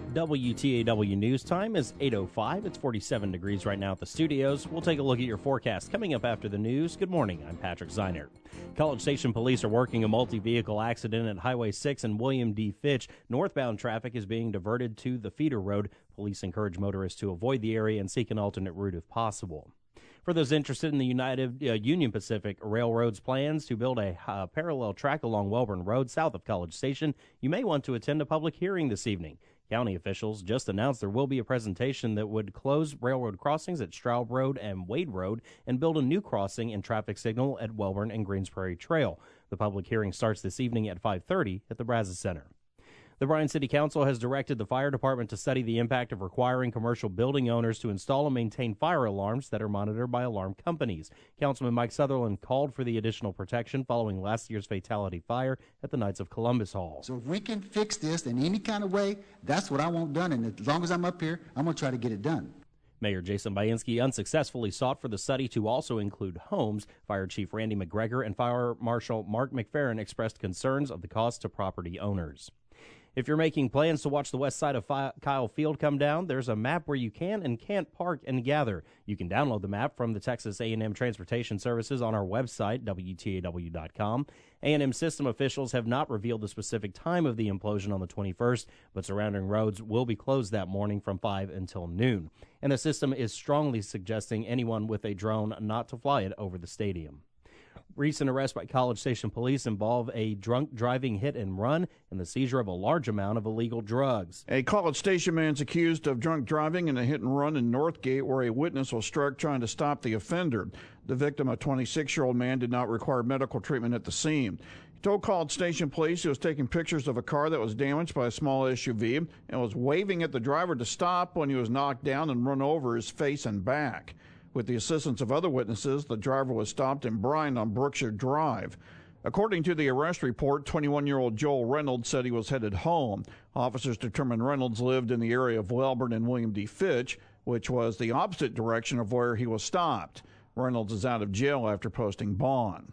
WTAW News Time is 8:05. It's 47 degrees right now at the studios. We'll take a look at your forecast coming up after the news. Good morning. I'm Patrick Zeinert. College Station police are working a multi-vehicle accident at Highway 6 and William D. Fitch. Northbound traffic is being diverted to the feeder road. Police encourage motorists to avoid the area and seek an alternate route if possible. For those interested in the Union Pacific Railroad's plans to build a parallel track along Welborn Road south of College Station, you may want to attend a public hearing this evening. County officials just announced there will be a presentation that would close railroad crossings at Straub Road and Wade Road and build a new crossing and traffic signal at Welborn and Greens Prairie Trail. The public hearing starts this evening at 5:30 at the Brazos Center. The Bryan City Council has directed the fire department to study the impact of requiring commercial building owners to install and maintain fire alarms that are monitored by alarm companies. Councilman Mike Sutherland called for the additional protection following last year's fatality fire at the Knights of Columbus Hall. So if we can fix this in any kind of way, that's what I want done. And as long as I'm up here, I'm going to try to get it done. Mayor Jason Bainski unsuccessfully sought for the study to also include homes. Fire Chief Randy McGregor and Fire Marshal Mark McFerrin expressed concerns of the cost to property owners. If you're making plans to watch the west side of Kyle Field come down, there's a map where you can and can't park and gather. You can download the map from the Texas A&M Transportation Services on our website, WTAW.com. A&M system officials have not revealed the specific time of the implosion on the 21st, but surrounding roads will be closed that morning from 5 until noon. And the system is strongly suggesting anyone with a drone not to fly it over the stadium. Recent arrests by College Station police involve a drunk driving hit and run and the seizure of a large amount of illegal drugs. A College Station man's accused of drunk driving in a hit and run in Northgate where a witness was struck trying to stop the offender. The victim, a 26-year-old man, did not require medical treatment at the scene. He told College Station police he was taking pictures of a car that was damaged by a small SUV and was waving at the driver to stop when he was knocked down and run over his face and back. With the assistance of other witnesses, the driver was stopped in Bryan on Brookshire Drive. According to the arrest report, 21-year-old Joel Reynolds said he was headed home. Officers determined Reynolds lived in the area of Welborn and William D. Fitch, which was the opposite direction of where he was stopped. Reynolds is out of jail after posting bond.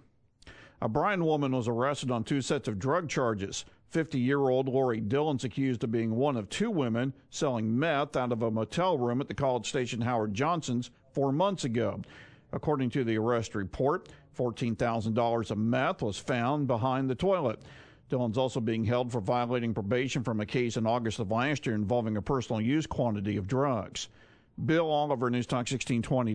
A Bryan woman was arrested on 2 sets of drug charges. 50-year-old Lori Dillon's accused of being one of 2 women selling meth out of a motel room at the College Station Howard Johnson's 4 months ago. According to the arrest report, $14,000 of meth was found behind the toilet. Dillon's also being held for violating probation from a case in August of last year involving a personal use quantity of drugs. Bill Oliver, News Talk 1620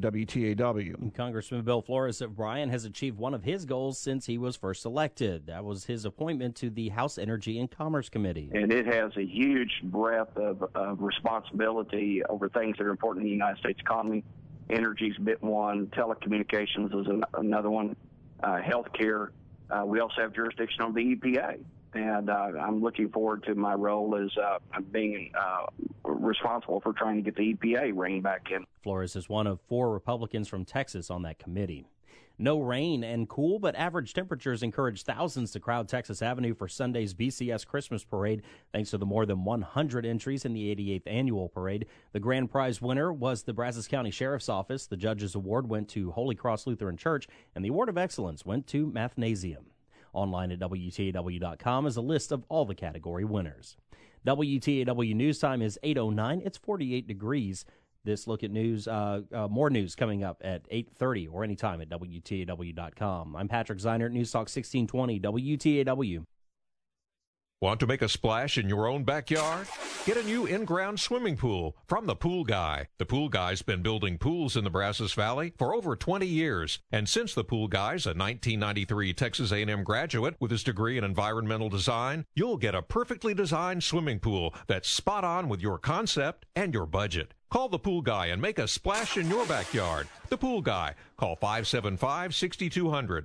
WTAW. Congressman Bill Flores of Bryan has achieved one of his goals since he was first elected. That was his appointment to the House Energy and Commerce Committee. And it has a huge breadth of responsibility over things that are important in the United States economy. Energy's bit one, telecommunications is another one, healthcare. We also have jurisdiction on the EPA. And I'm looking forward to my role as being responsible for trying to get the EPA rein back in. Flores is one of 4 Republicans from Texas on that committee. No rain and cool, but average temperatures encourage thousands to crowd Texas Avenue for Sunday's BCS Christmas Parade, thanks to the more than 100 entries in the 88th annual parade. The grand prize winner was the Brazos County Sheriff's Office. The Judges Award went to Holy Cross Lutheran Church, and the Award of Excellence went to Mathnasium. Online at WTAW.com is a list of all the category winners. WTAW News Time is 8:09. It's 48 degrees. This look at news, more news coming up at 8:30 or anytime at WTAW.com. I'm Patrick Zeinert, News Talk 1620 WTAW. Want to make a splash in your own backyard? Get a new in-ground swimming pool from The Pool Guy. The Pool Guy's been building pools in the Brazos Valley for over 20 years. And since The Pool Guy's a 1993 Texas A&M graduate with his degree in environmental design, you'll get a perfectly designed swimming pool that's spot on with your concept and your budget. Call The Pool Guy and make a splash in your backyard. The Pool Guy. Call 575-6200.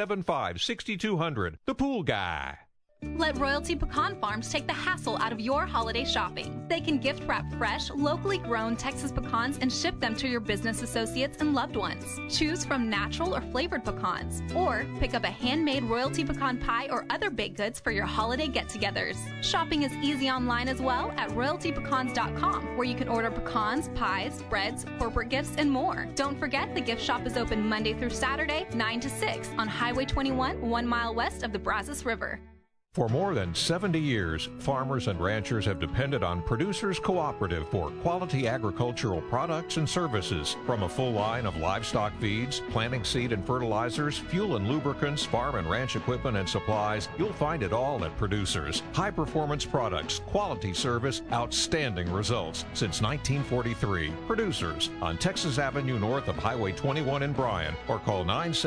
575-6200. The Pool Guy. Let Royalty Pecan Farms take the hassle out of your holiday shopping. They can gift wrap fresh, locally grown Texas pecans and ship them to your business associates and loved ones. Choose from natural or flavored pecans, or pick up a handmade Royalty Pecan pie or other baked goods for your holiday get-togethers. Shopping is easy online as well at royaltypecans.com, where you can order pecans, pies, breads, corporate gifts, and more. Don't forget, the gift shop is open Monday through Saturday, 9 to 6 on Highway 21, 1 mile west of the Brazos River. For more than 70 years, farmers and ranchers have depended on Producers Cooperative for quality agricultural products and services. From a full line of livestock feeds, planting seed and fertilizers, fuel and lubricants, farm and ranch equipment and supplies, you'll find it all at Producers. High-performance products, quality service, outstanding results. Since 1943, Producers on Texas Avenue north of Highway 21 in Bryan, or call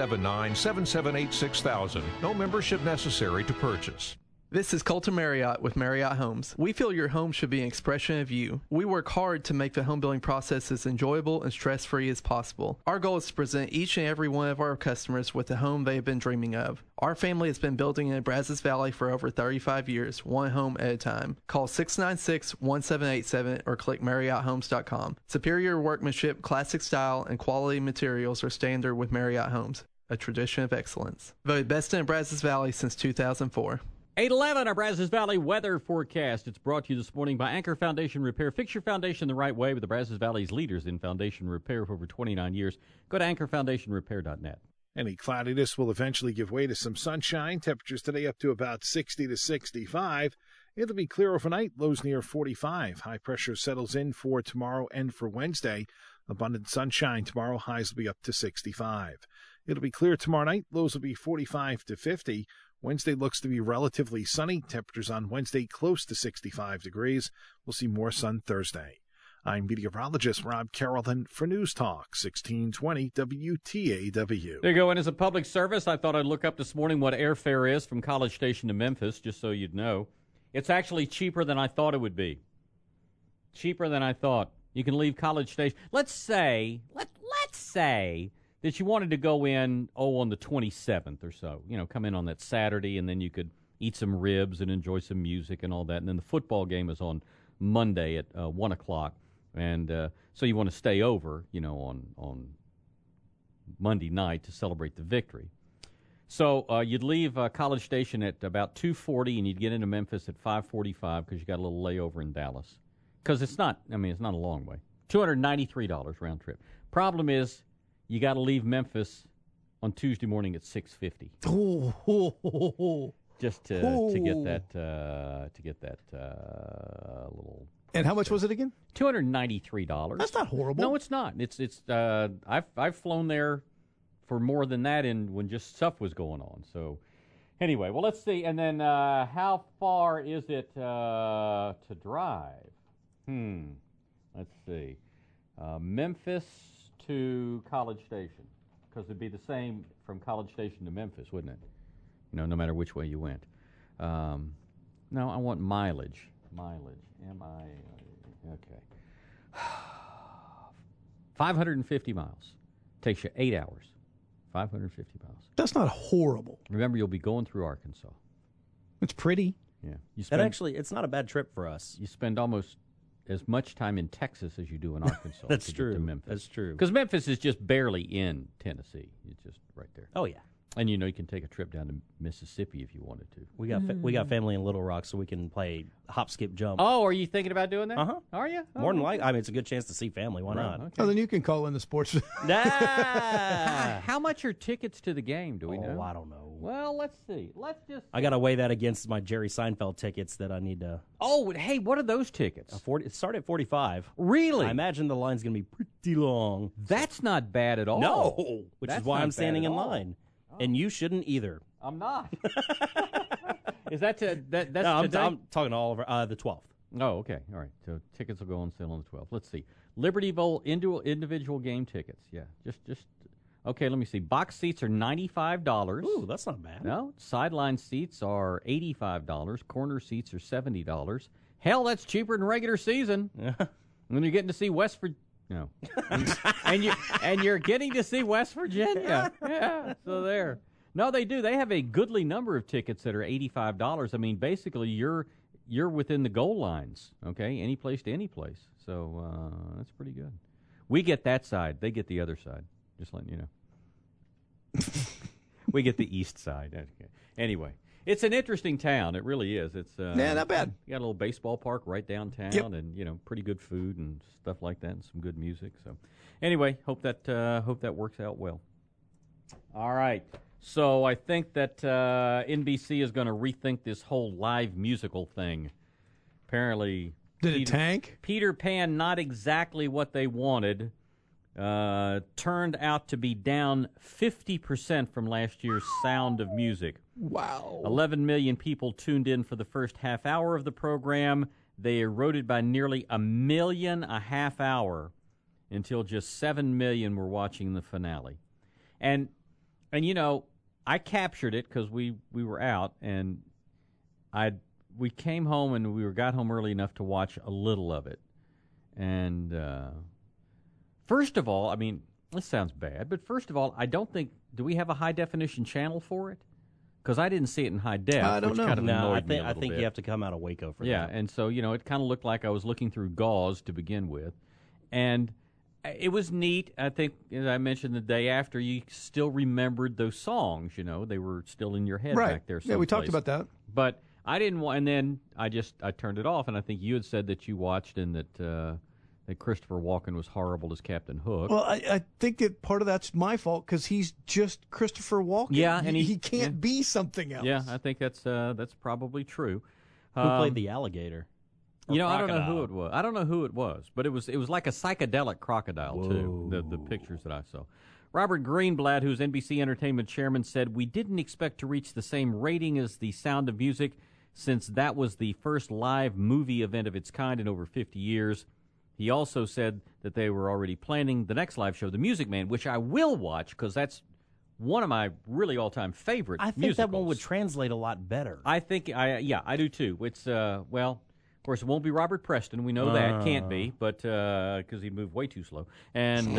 979-778-6000. No membership necessary to purchase. This is Colton Marriott with Marriott Homes. We feel your home should be an expression of you. We work hard to make the home building process as enjoyable and stress-free as possible. Our goal is to present each and every one of our customers with the home they have been dreaming of. Our family has been building in Brazos Valley for over 35 years, one home at a time. Call 696-1787 or click MarriottHomes.com. Superior workmanship, classic style, and quality materials are standard with Marriott Homes, a tradition of excellence. Voted best in Brazos Valley since 2004. 811, our Brazos Valley weather forecast. It's brought to you this morning by Anchor Foundation Repair. Fix your foundation the right way with the Brazos Valley's leaders in foundation repair for over 29 years. Go to anchorfoundationrepair.net. Any cloudiness will eventually give way to some sunshine. Temperatures today up to about 60 to 65. It'll be clear overnight, lows near 45. High pressure settles in for tomorrow and for Wednesday. Abundant sunshine tomorrow, highs will be up to 65. It'll be clear tomorrow night, lows will be 45 to 50. Wednesday looks to be relatively sunny. Temperatures on Wednesday close to 65 degrees. We'll see more sun Thursday. I'm meteorologist Rob Carrollton for News Talk 1620 WTAW. There you go. And as a public service, I thought I'd look up this morning what airfare is from College Station to Memphis, just so you'd know. It's actually cheaper than I thought it would be. Cheaper than I thought. You can leave College Station. Let's say that you wanted to go in, on the 27th or so. You know, come in on that Saturday, and then you could eat some ribs and enjoy some music and all that. And then the football game is on Monday at 1 o'clock. And so you want to stay over, on Monday night to celebrate the victory. So you'd leave College Station at about 2:40, and you'd get into Memphis at 5:45 because you got a little layover in Dallas. Because it's not a long way. $293 round trip. Problem is, you got to leave Memphis on Tuesday morning at 6:50. Just to get that little. And how much was it again? $293. That's not horrible. No, it's not. It's I've flown there for more than that when just stuff was going on. So anyway, well, let's see. And then how far is it to drive? Let's see. Memphis to College Station, because it'd be the same from College Station to Memphis, wouldn't it? No matter which way you went. No, I want mileage. Okay. 550 miles. Takes you 8 hours. 550 miles. That's not horrible. Remember, you'll be going through Arkansas. It's pretty. Yeah. It's not a bad trip for us. You spend almost as much time in Texas as you do in Arkansas. That's true. To Memphis. That's true. Because Memphis is just barely in Tennessee. It's just right there. Oh, yeah. And you can take a trip down to Mississippi if you wanted to. We got family in Little Rock, so we can play hop, skip, jump. Oh, are you thinking about doing that? Uh-huh. Are you? More than likely. I mean, it's a good chance to see family. Why not? Okay. Oh, then you can call in the sports. How much are tickets to the game? Do we know? Oh, I don't know. Well, let's see. I got to weigh that against my Jerry Seinfeld tickets that I need to. Oh, hey, what are those tickets? It started at 45. Really? I imagine the line's going to be pretty long. That's not bad at all. No, which is why I'm standing in line. And you shouldn't either. I'm not. Is that that's no, I'm talking all over the 12th. Oh, okay. All right. So tickets will go on sale on the 12th. Let's see. Liberty Bowl individual game tickets. Yeah. Just okay, let me see. Box seats are $95. Ooh, that's not bad. No. Sideline seats are $85. Corner seats are $70. Hell, that's cheaper than regular season. Yeah. When you're getting to see West Virginia. No, and you're getting to see West Virginia. Yeah, so there. No, they do. They have a goodly number of tickets that are $85. I mean, basically, you're within the goal lines. Okay, any place to any place. So that's pretty good. We get that side. They get the other side. Just letting you know. We get the east side. Okay. Anyway. It's an interesting town. It really is. It's not bad. You got a little baseball park right downtown, yep. And pretty good food and stuff like that, and some good music. So, anyway, hope that works out well. All right, So I think that NBC is going to rethink this whole live musical thing. Apparently, Did it tank? Peter Pan, not exactly what they wanted, turned out to be down 50% from last year's Sound of Music. Wow. 11 million people tuned in for the first half hour of the program. They eroded by nearly 1.5 million a half hour until just 7 million were watching the finale. And you know, I captured it because we were out, and we came home and we got home early enough to watch a little of it. And first of all, I mean, this sounds bad, but first of all, I don't think, do we have a high-definition channel for it? Because I didn't see it in high def, I don't which know. kind of No, annoyed me a I little think bit. you have to come out of Waco for Yeah, that. and so, you know, it kind of looked like I was looking through gauze to begin with. And it was neat. I think, as I mentioned the day after, you still remembered those songs, you know. They were still in your head Right. back there Yeah, we talked someplace. about that. But I didn't want, and then I turned it off, and I think you had said that you watched and that Christopher Walken was horrible as Captain Hook. Well, I think that part of that's my fault because he's just Christopher Walken. Yeah, and he can't be something else. Yeah, I think that's probably true. Who played the alligator? You know, I don't know crocodile? who it was. I don't know who it was, but it was like a psychedelic crocodile too. The pictures that I saw. Robert Greenblatt, who's NBC Entertainment chairman, said we didn't expect to reach the same rating as The Sound of Music, since that was the first live movie event of its kind in over 50 years. He also said that they were already planning the next live show, The Music Man, which I will watch because that's one of my really all-time favorite I think musicals. that one would translate a lot better. I think, I do too. It's, well, of course, it won't be Robert Preston. We know that. Can't be, but, because he moved way too slow. And,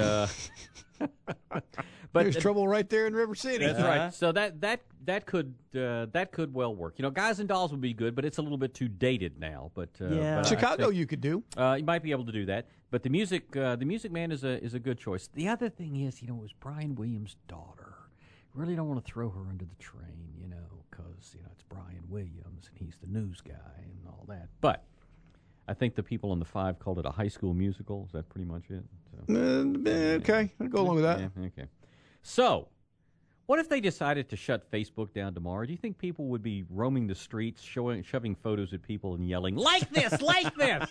but There's trouble right there in River City. that's right. So that could well work. You know, Guys and Dolls would be good, but it's a little bit too dated now. But Yeah. but I Chicago, think, you could do. you might be able to do that. But the Music Man is a good choice. The other thing is, you know, it was Brian Williams' daughter. Really don't want to throw her under the train, you know, because you know it's Brian Williams and he's the news guy and all that. But I think the people on the 5 called it a high school musical. Is that pretty much it? So. Okay, I'll go along with that. Yeah, okay. So, what if they decided to shut Facebook down tomorrow? Do you think people would be roaming the streets, shoving photos at people and yelling, like this, like this?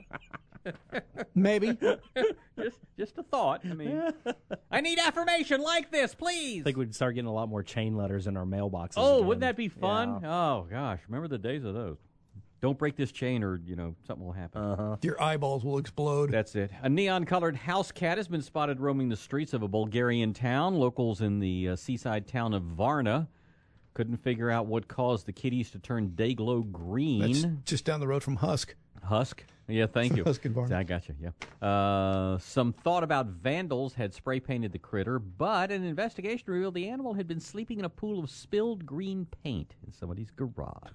Maybe. Just a thought. I mean, I need affirmation like this, please. I think we'd start getting a lot more chain letters in our mailboxes. Oh, again. wouldn't that be fun? Yeah. Oh, gosh. Remember the days of those. Don't break this chain or, you know, something will happen. Your eyeballs will explode. That's it. A neon-colored house cat has been spotted roaming the streets of a Bulgarian town. Locals in the seaside town of Varna couldn't figure out what caused the kitties to turn day-glow green. That's just down the road from Husk. Husk? Yeah, thank you. Husk and Varna. I got you, yeah. Some thought about vandals had spray-painted the critter, but an investigation revealed the animal had been sleeping in a pool of spilled green paint in somebody's garage.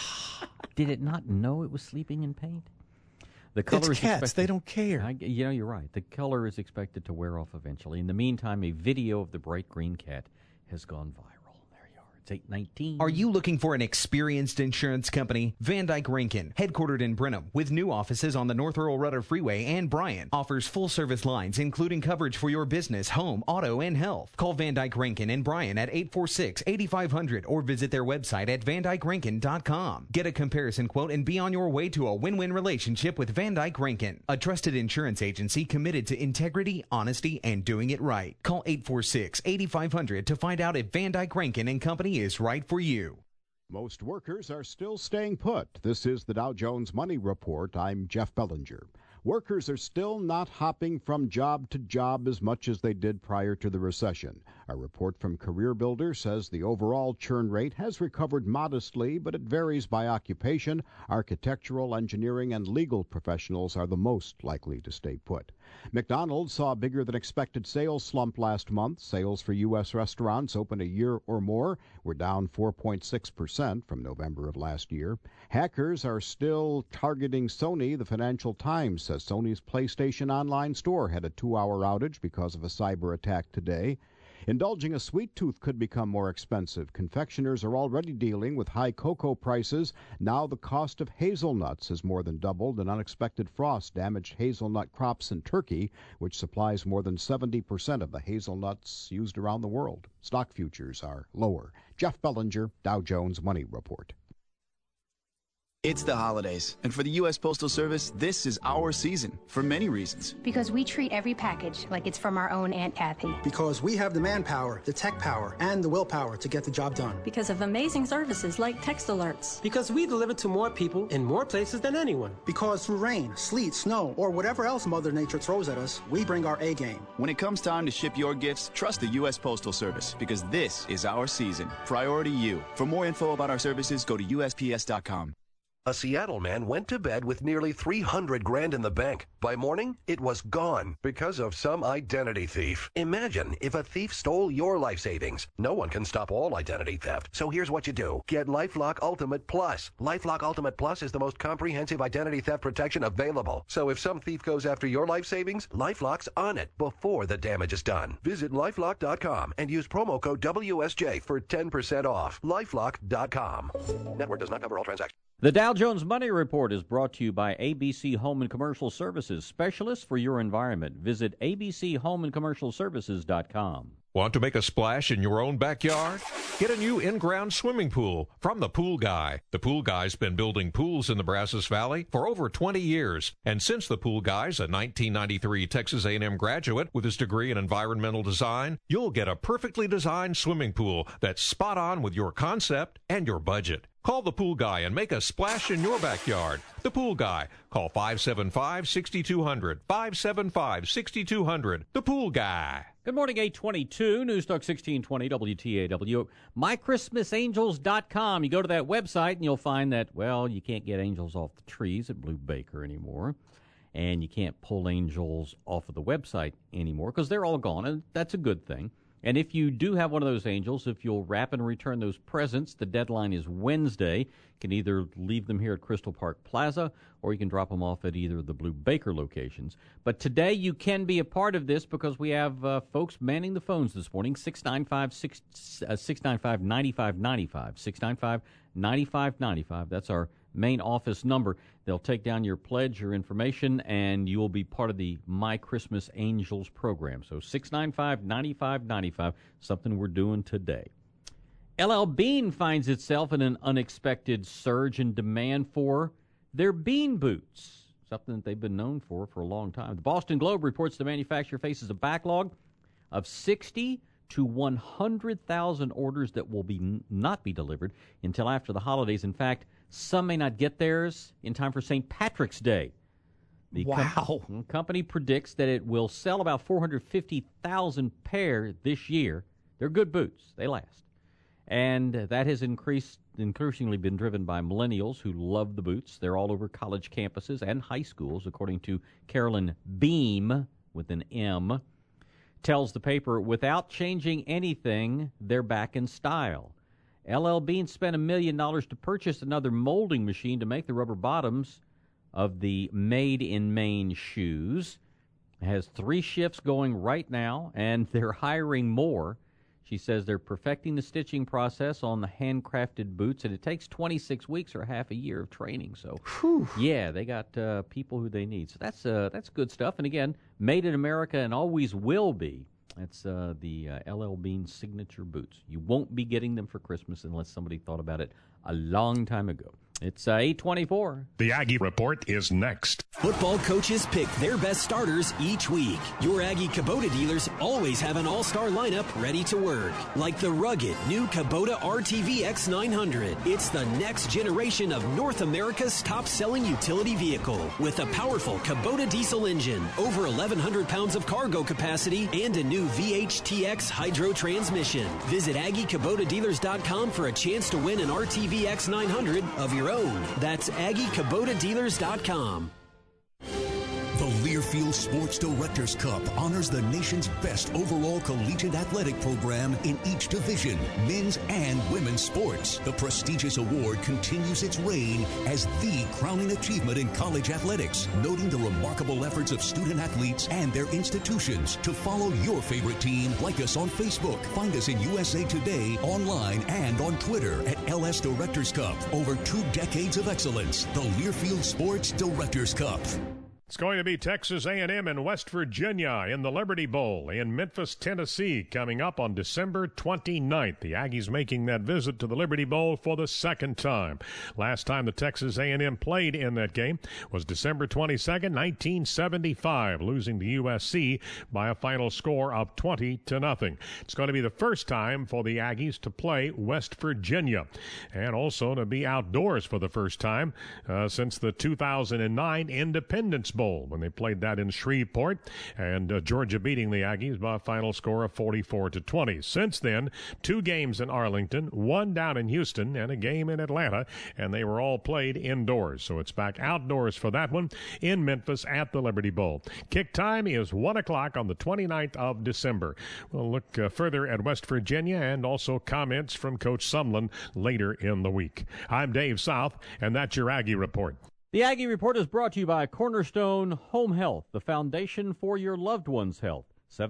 Did it not know it was sleeping in paint? The color It's is cats. expected- They don't care. you know, you're right. The color is expected to wear off eventually. In the meantime, a video of the bright green cat has gone viral. There you are. It's 8:19. Are you looking for an experienced insurance company? Van Dyke Rankin, headquartered in Brenham, with new offices on the North Earl Rudder Freeway and Bryan, offers full-service lines, including coverage for your business, home, auto, and health. Call Van Dyke Rankin in Bryan at 846-8500 or visit their website at vandykerankin.com. Get a comparison quote and be on your way to a win-win relationship with Van Dyke Rankin, a trusted insurance agency committed to integrity, honesty, and doing it right. Call 846-8500 to find out if Van Dyke Rankin and Company is right for you. Most workers are still staying put. This is the Dow Jones Money Report. I'm Jeff Bellinger. Workers are still not hopping from job to job as much as they did prior to the recession. A report from CareerBuilder says the overall churn rate has recovered modestly, but it varies by occupation. Architectural, engineering, and legal professionals are the most likely to stay put. McDonald's saw a bigger than expected sales slump last month. Sales for U.S. restaurants open a year or more were down 4.6% from November of last year. Hackers are still targeting Sony. The Financial Times says Sony's PlayStation Online store had a 2-hour outage because of a cyber attack today. Indulging a sweet tooth could become more expensive. Confectioners are already dealing with high cocoa prices. Now the cost of hazelnuts has more than doubled. An unexpected frost damaged hazelnut crops in Turkey, which supplies more than 70% of the hazelnuts used around the world. Stock futures are lower. Jeff Bellinger, Dow Jones Money Report. It's the holidays, and for the U.S. Postal Service, this is our season for many reasons. Because we treat every package like it's from our own Aunt Kathy. Because we have the manpower, the tech power, and the willpower to get the job done. Because of amazing services like text alerts. Because we deliver to more people in more places than anyone. Because through rain, sleet, snow, or whatever else Mother Nature throws at us, we bring our A game. When it comes time to ship your gifts, trust the U.S. Postal Service, because this is our season. Priority you. For more info about our services, go to USPS.com. A Seattle man went to bed with nearly $300,000 in the bank. By morning, it was gone because of some identity thief. Imagine if a thief stole your life savings. No one can stop all identity theft. So here's what you do. Get LifeLock Ultimate Plus. LifeLock Ultimate Plus is the most comprehensive identity theft protection available. So if some thief goes after your life savings, LifeLock's on it before the damage is done. Visit LifeLock.com and use promo code WSJ for 10% off. LifeLock.com. Network does not cover all transactions. The Dow Jones Money Report is brought to you by ABC Home and Commercial Services, specialists for your environment. Visit abchomeandcommercialservices.com. Want to make a splash in your own backyard? Get a new in-ground swimming pool from The Pool Guy. The Pool Guy's been building pools in the Brazos Valley for over 20 years. And since The Pool Guy's a 1993 Texas A&M graduate with his degree in environmental design, you'll get a perfectly designed swimming pool that's spot on with your concept and your budget. Call The Pool Guy and make a splash in your backyard. The Pool Guy. Call 575-6200. 575-6200. The Pool Guy. Good morning, 822, News Talk 1620 WTAW. MyChristmasAngels.com. You go to that website and you'll find that, well, you can't get angels off the trees at Blue Baker anymore. And you can't pull angels off of the website anymore because they're all gone, and that's a good thing. And if you do have one of those angels, if you'll wrap and return those presents, the deadline is Wednesday. You can either leave them here at Crystal Park Plaza or you can drop them off at either of the Blue Baker locations. But today you can be a part of this because we have folks manning the phones this morning, 695-9595, 695-9595. That's our main office number. They'll take down your pledge, your information, and you will be part of the My Christmas Angels program. So 695-9595, something we're doing today. LL Bean finds itself in an unexpected surge in demand for their bean boots, something that they've been known for a long time. The Boston Globe reports the manufacturer faces a backlog of 60 to 100,000 orders that will not be delivered until after the holidays. In fact, some may not get theirs in time for St. Patrick's Day. The company predicts that it will sell about 450,000 pair this year. They're good boots. They last. And that has increasingly been driven by millennials who love the boots. They're all over college campuses and high schools, according to Carolyn Beam, with an M, tells the paper, without changing anything, they're back in style. LL Bean spent $1 million to purchase another molding machine to make the rubber bottoms of the Made in Maine shoes. It has 3 shifts going right now, and they're hiring more. She says they're perfecting the stitching process on the handcrafted boots, and it takes 26 weeks or half a year of training. So, yeah, they got people who they need. So that's good stuff. And again, made in America and always will be. That's the LL Bean signature boots. You won't be getting them for Christmas unless somebody thought about it a long time ago. It's 8:24. The Aggie Report is next. Football coaches pick their best starters each week. Your Aggie Kubota dealers always have an all-star lineup ready to work. Like the rugged new Kubota RTV X900. It's the next generation of North America's top-selling utility vehicle. With a powerful Kubota diesel engine, over 1,100 pounds of cargo capacity, and a new VHTX hydro transmission. Visit AggieKubotaDealers.com for a chance to win an RTV X900 of your own. That's AggieKubotaDealers.com. The Learfield Sports Directors Cup honors the nation's best overall collegiate athletic program in each division, men's and women's sports. The prestigious award continues its reign as the crowning achievement in college athletics, noting the remarkable efforts of student athletes and their institutions. To follow your favorite team, like us on Facebook. Find us in USA Today, online, and on Twitter at LS Directors Cup. Over 2 decades of excellence. The Learfield Sports Directors Cup. It's going to be Texas A&M and West Virginia in the Liberty Bowl in Memphis, Tennessee, coming up on December 29th. The Aggies making that visit to the Liberty Bowl for the second time. Last time the Texas A&M played in that game was December 22nd, 1975, losing to USC by a final score of 20-0. It's going to be the first time for the Aggies to play West Virginia, and also to be outdoors for the first time since the 2009 Independence Bowl, when they played that in Shreveport, and Georgia beating the Aggies by a final score of 44-20. Since then, 2 games in Arlington, 1 down in Houston, and a game in Atlanta, and they were all played indoors. So it's back outdoors for that one in Memphis at the Liberty Bowl. Kick time is 1 o'clock on the 29th of December. We'll look further at West Virginia and also comments from Coach Sumlin later in the week. I'm Dave South, and that's your Aggie Report. The Aggie Report is brought to you by Cornerstone Home Health, the foundation for your loved one's health.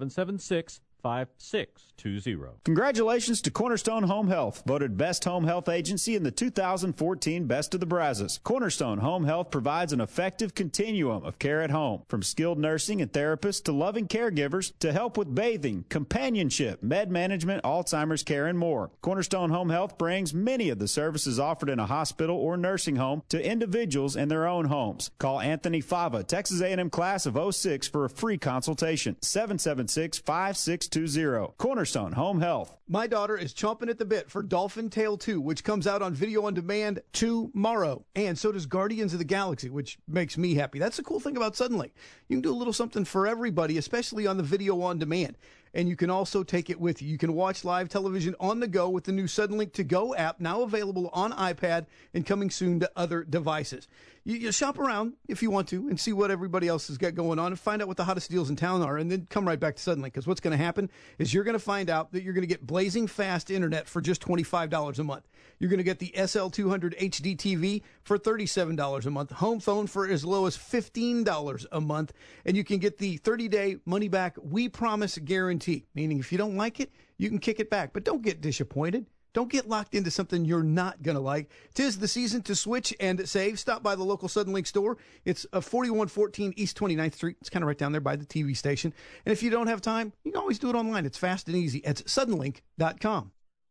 776-5620. Congratulations to Cornerstone Home Health, voted Best Home Health Agency in the 2014 Best of the Brazos. Cornerstone Home Health provides an effective continuum of care at home, from skilled nursing and therapists to loving caregivers to help with bathing, companionship, med management, Alzheimer's care, and more. Cornerstone Home Health brings many of the services offered in a hospital or nursing home to individuals in their own homes. Call Anthony Fava, Texas A&M class of 06 for a free consultation. 776-5620. Cornerstone Home Health. My daughter is chomping at the bit for Dolphin Tale 2, which comes out on video on demand tomorrow. And so does Guardians of the Galaxy, which makes me happy. That's the cool thing about Suddenlink. You can do a little something for everybody, especially on the video on demand. And you can also take it with you. You can watch live television on the go with the new Suddenlink To Go app, now available on iPad and coming soon to other devices. You shop around if you want to and see what everybody else has got going on and find out what the hottest deals in town are, and then come right back to Suddenlink, because what's going to happen is you're going to find out that you're going to get blazing fast internet for just $25 a month. You're going to get the SL200 HD TV for $37 a month, home phone for as low as $15 a month, and you can get the 30-day money-back We Promise guarantee, meaning if you don't like it, you can kick it back. But don't get disappointed. Don't get locked into something you're not going to like. 'Tis the season to switch and save. Stop by the local Suddenlink store. It's 4114 East 29th Street. It's kind of right down there by the TV station. And if you don't have time, you can always do it online. It's fast and easy. It's suddenlink.com.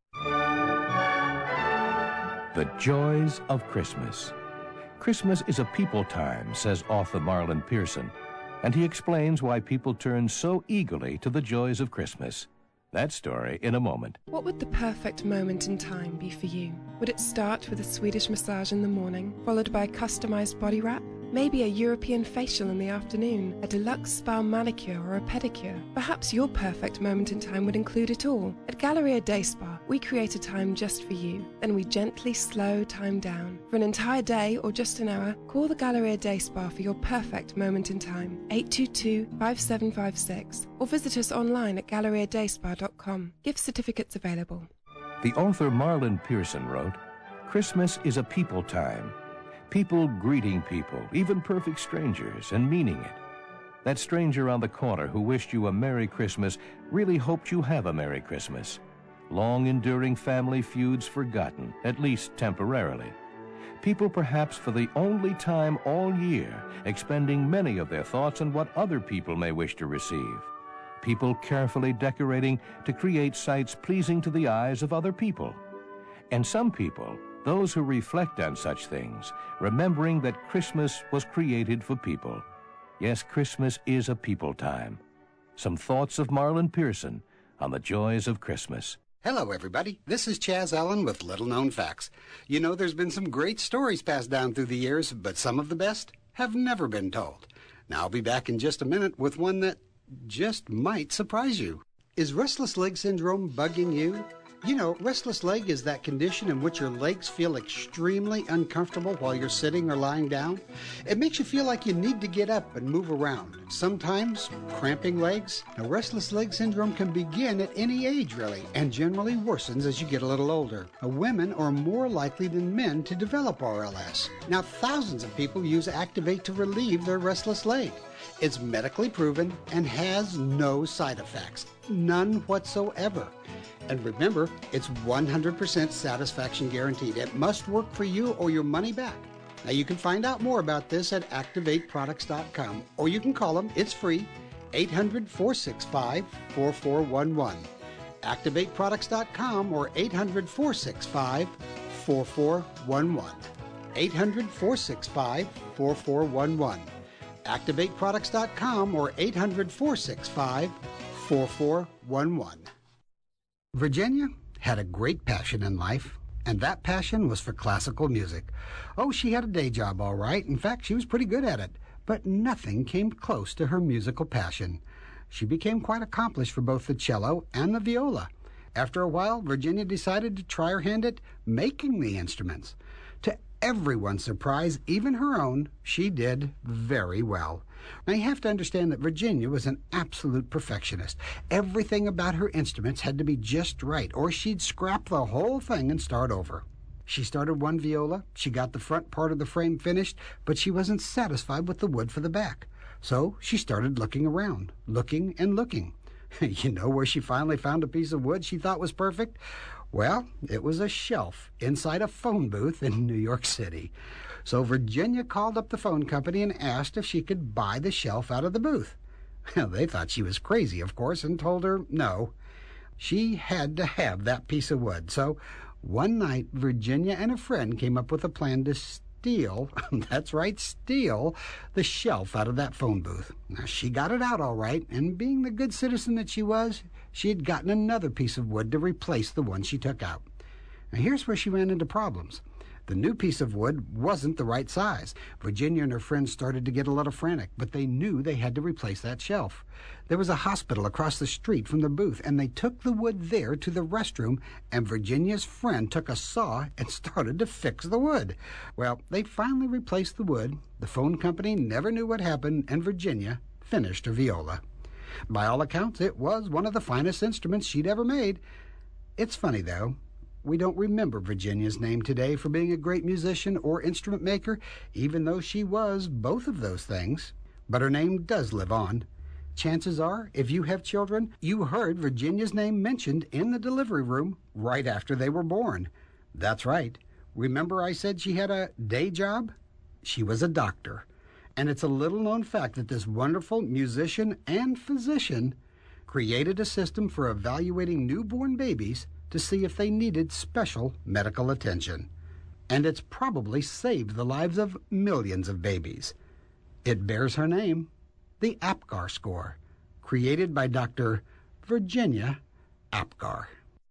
The joys of Christmas. Christmas is a people time, says author Marlon Pearson, and he explains why people turn so eagerly to the joys of Christmas. That story in a moment. What would the perfect moment in time be for you? Would it start with a Swedish massage in the morning, followed by a customized body wrap? Maybe a European facial in the afternoon, a deluxe spa manicure or a pedicure. Perhaps your perfect moment in time would include it all. At Galleria Day Spa, we create a time just for you. Then we gently slow time down. For an entire day or just an hour, call the Galleria Day Spa for your perfect moment in time. 822-5756. Or visit us online at GalleriaDaySpa.com. Gift certificates available. The author Marlon Pearson wrote, Christmas is a people time. People greeting people, even perfect strangers, and meaning it. That stranger on the corner who wished you a Merry Christmas really hoped you have a Merry Christmas. Long-enduring family feuds forgotten, at least temporarily. People perhaps for the only time all year expending many of their thoughts on what other people may wish to receive. People carefully decorating to create sights pleasing to the eyes of other people. And some people, those who reflect on such things, remembering that Christmas was created for people. Yes, Christmas is a people time. Some thoughts of Marlon Pearson on the joys of Christmas. Hello, everybody. This is Chaz Allen with Little Known Facts. You know, there's been some great stories passed down through the years, but some of the best have never been told. Now, I'll be back in just a minute with one that just might surprise you. Is restless leg syndrome bugging you? You know, restless leg is that condition in which your legs feel extremely uncomfortable while you're sitting or lying down. It makes you feel like you need to get up and move around. Sometimes cramping legs. Now, restless leg syndrome can begin at any age, really, and generally worsens as you get a little older. Now, women are more likely than men to develop RLS. Now, thousands of people use Activate to relieve their restless leg. It's medically proven and has no side effects. None whatsoever. And remember, it's 100% satisfaction guaranteed. It must work for you or your money back. Now, you can find out more about this at ActivateProducts.com, or you can call them. It's free, 800-465-4411. ActivateProducts.com or 800-465-4411. 800-465-4411. ActivateProducts.com or 800-465-4411. Virginia had a great passion in life, and that passion was for classical music. Oh, she had a day job, all right. In fact, she was pretty good at it, but nothing came close to her musical passion. She became quite accomplished for both the cello and the viola. After a while, Virginia decided to try her hand at making the instruments. To everyone's surprise, even her own, she did very well. Now, you have to understand that Virginia was an absolute perfectionist. Everything about her instruments had to be just right, or she'd scrap the whole thing and start over. She started one viola, she got the front part of the frame finished, but she wasn't satisfied with the wood for the back. So she started looking around, looking and looking. You know where she finally found a piece of wood she thought was perfect? Well, it was a shelf inside a phone booth in New York City. So Virginia called up the phone company and asked if she could buy the shelf out of the booth. Well, they thought she was crazy, of course, and told her no. She had to have that piece of wood. So one night, Virginia and a friend came up with a plan to steal, that's right, steal, the shelf out of that phone booth. Now, she got it out all right, and being the good citizen that she was, she had gotten another piece of wood to replace the one she took out. Now, here's where she ran into problems. The new piece of wood wasn't the right size. Virginia and her friends started to get a little frantic, but they knew they had to replace that shelf. There was a hospital across the street from the booth, and they took the wood there to the restroom, and Virginia's friend took a saw and started to fix the wood. Well, they finally replaced the wood. The phone company never knew what happened, and Virginia finished her viola. By all accounts, it was one of the finest instruments she'd ever made. It's funny, though. We don't remember Virginia's name today for being a great musician or instrument maker, even though she was both of those things. But her name does live on. Chances are, if you have children, you heard Virginia's name mentioned in the delivery room right after they were born. That's right. Remember I said she had a day job? She was a doctor. And it's a little-known fact that this wonderful musician and physician created a system for evaluating newborn babies to see if they needed special medical attention. And it's probably saved the lives of millions of babies. It bears her name, the APGAR score, created by Dr. Virginia Apgar.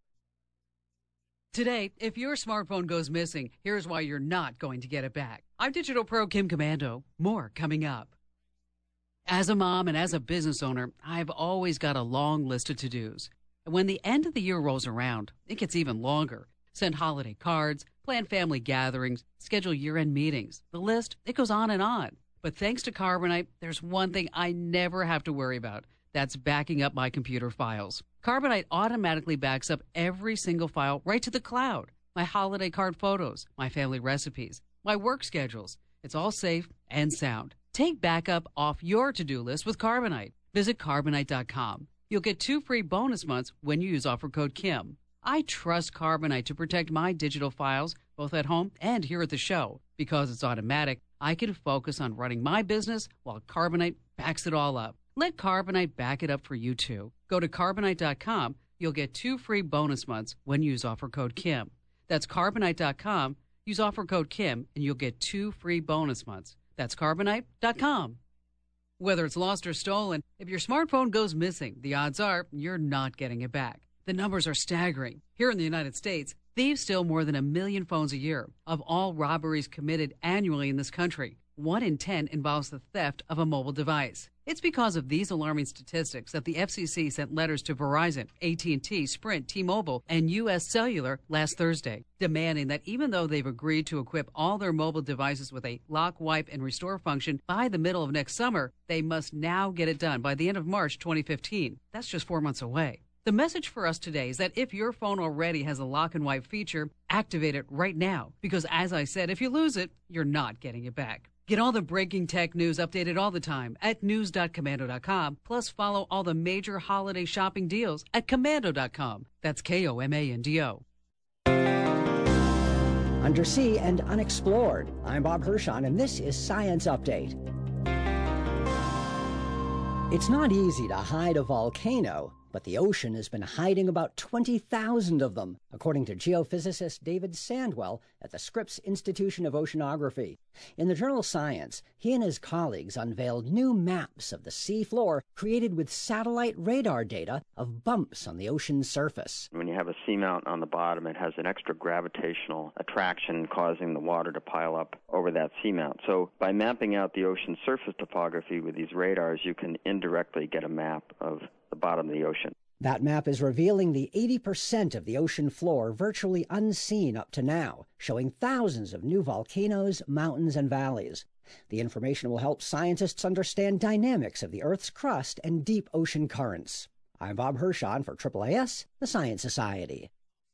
Today, if your smartphone goes missing, here's why you're not going to get it back. I'm Digital Pro Kim Commando. More coming up. As a mom and as a business owner, I've always got a long list of to-dos. And when the end of the year rolls around, it gets even longer. Send holiday cards, plan family gatherings, schedule year-end meetings. The list, it goes on and on. But thanks to Carbonite, there's one thing I never have to worry about. That's backing up my computer files. Carbonite automatically backs up every single file right to the cloud. My holiday card photos, my family recipes, my work schedules. It's all safe and sound. Take backup off your to-do list with Carbonite. Visit Carbonite.com. You'll get 2 free bonus months when you use offer code KIM. I trust Carbonite to protect my digital files, both at home and here at the show. Because it's automatic, I can focus on running my business while Carbonite backs it all up. Let Carbonite back it up for you, too. Go to Carbonite.com. You'll get 2 free bonus months when you use offer code KIM. That's Carbonite.com. Use offer code KIM, and you'll get 2 free bonus months. That's Carbonite.com. Whether it's lost or stolen, if your smartphone goes missing, the odds are you're not getting it back. The numbers are staggering. Here in the United States, thieves steal more than 1 million phones a year. Of all robberies committed annually in this country, 1 in 10 involves the theft of a mobile device. It's because of these alarming statistics that the FCC sent letters to Verizon, AT&T, Sprint, T-Mobile, and U.S. Cellular last Thursday, demanding that even though they've agreed to equip all their mobile devices with a lock, wipe, and restore function by the middle of next summer, they must now get it done by the end of March 2015. That's just 4 months away. The message for us today is that if your phone already has a lock and wipe feature, activate it right now. Because as I said, if you lose it, you're not getting it back. Get all the breaking tech news updated all the time at news.komando.com. Plus, follow all the major holiday shopping deals at komando.com. That's KOMANDO. Undersea and unexplored. I'm Bob Hirschon, and this is Science Update. It's not easy to hide a volcano, but the ocean has been hiding about 20,000 of them, according to geophysicist David Sandwell at the Scripps Institution of Oceanography. In the journal Science, he and his colleagues unveiled new maps of the sea floor created with satellite radar data of bumps on the ocean's surface. When you have a seamount on the bottom, it has an extra gravitational attraction causing the water to pile up over that seamount. So by mapping out the ocean surface topography with these radars, you can indirectly get a map of the bottom of the ocean. That map is revealing the 80% of the ocean floor virtually unseen up to now, showing thousands of new volcanoes, mountains, and valleys. The information will help scientists understand dynamics of the Earth's crust and deep ocean currents. I'm Bob Hirschon for AAAS, the Science Society.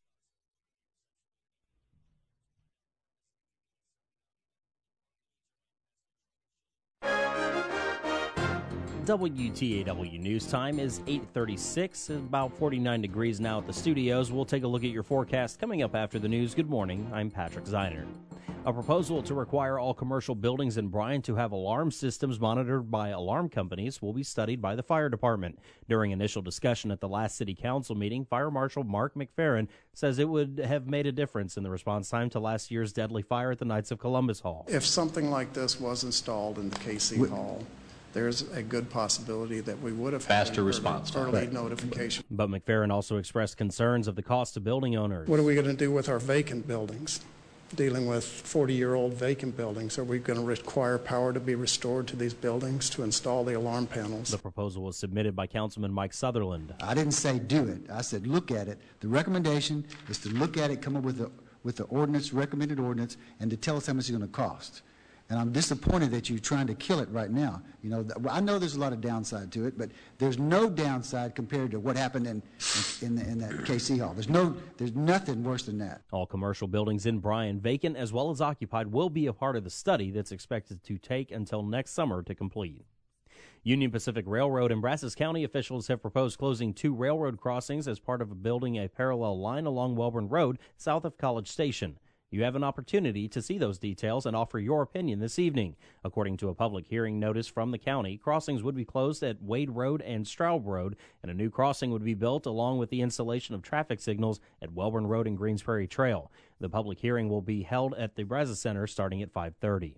WTAW News Time is 8:36, about 49 degrees now at the studios. We'll take a look at your forecast coming up after the news. Good morning, I'm Patrick Zeiner. A proposal to require all commercial buildings in Bryan to have alarm systems monitored by alarm companies will be studied by the fire department. During initial discussion at the last city council meeting, Fire Marshal Mark McFerrin says it would have made a difference in the response time to last year's deadly fire at the Knights of Columbus Hall. If something like this was installed in the KC Hall, there's a good possibility that we would have had faster response early notification. But McFerrin also expressed concerns of the cost to building owners. What are we going to do with our vacant buildings? Dealing with 40-year-old vacant buildings, are we going to require power to be restored to these buildings to install the alarm panels? The proposal was submitted by Councilman Mike Sutherland. I didn't say do it. I said look at it. The recommendation is to look at it, come up with the ordinance, recommended ordinance, and to tell us how much it's going to cost. And I'm disappointed that you're trying to kill it right now. You know, I know there's a lot of downside to it, but there's no downside compared to what happened in that KC Hall. There's nothing worse than that. All commercial buildings in Bryan, vacant as well as occupied, will be a part of the study that's expected to take until next summer to complete. Union Pacific Railroad and Brazos County officials have proposed closing 2 railroad crossings as part of building a parallel line along Welborn Road south of College Station. You have an opportunity to see those details and offer your opinion this evening. According to a public hearing notice from the county, crossings would be closed at Wade Road and Straub Road, and a new crossing would be built along with the installation of traffic signals at Welborn Road and Greens Prairie Trail. The public hearing will be held at the Brazos Center starting at 5:30.